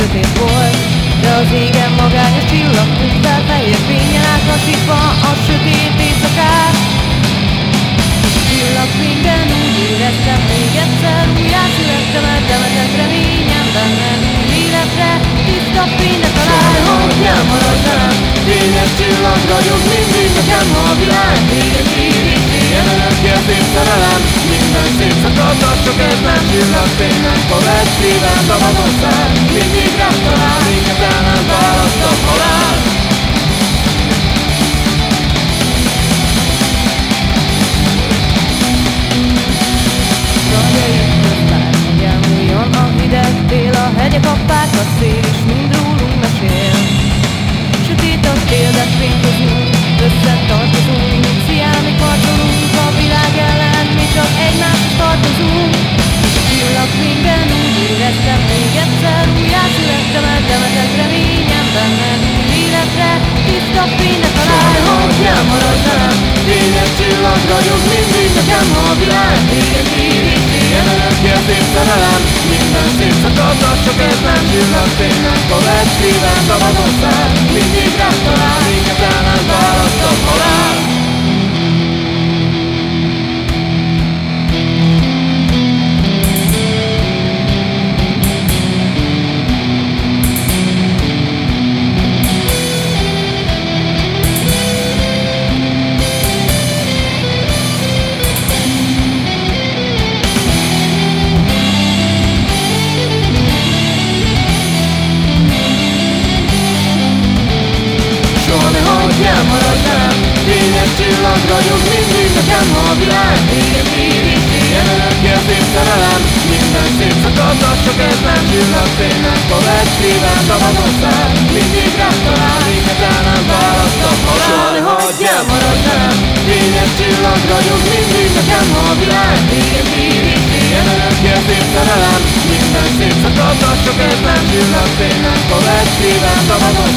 sötét volt, de az égen magányos csillag tűnt fel, fehér fénnyel átlakítva a sötét éjszakát. Csillagfényben úgy éreztem, még egyszer újjászülettem, eltemetett reményem benned új életre, tiszta fényre talál. Hogy elmaradj velem, fényes csillag ragyog mindig nekem a világ. Téged hívik, éljen örökké a szép szerelem, minden szétszakadnak, csak ez nem csillagfénynek povett szívem szabad ország. Mindig rám talál, minket nem választ a halál. Hegyek, a pák, a szél is mind rólunk mesél. Sötét a tél, de fénykozunk, összetartozunk, mint sziámi karcolunk. A világ ellen mi csak egymáshoz tartozunk. Csillagfényben úgy éreztem, még egyszer újjászülettem, eltemetett reményem benned új életre, tiszta fényre talál. Hogy elmaradj velem, fényes csillag ragyog mindig nekem a világ. Téged hívik, éljen örökké a szép szerelem, minden szétszakadnak, csak ez nem csillagfénynek povett szívem szabad ország. Mindig rám talál, minket el nem választ a halál. Elmaradj velem, fényes csillag ragyog mindig nekem a világ. Téged hívik, éljen örökké a szép szerelem, minden szétszakadnak, csak ez nem csillagfénynek povett szívem szabad ország. Mindig rám talál, minket el nem választ a halál. Soha ne hagyj, elmaradj velem, fényes csillag ragyog mindig nekem a világ. Téged hívik, éljen örökké a szép szerelem, minden szétszakadnak, csak ez nem csillagfénynek povett szívem szabad ország.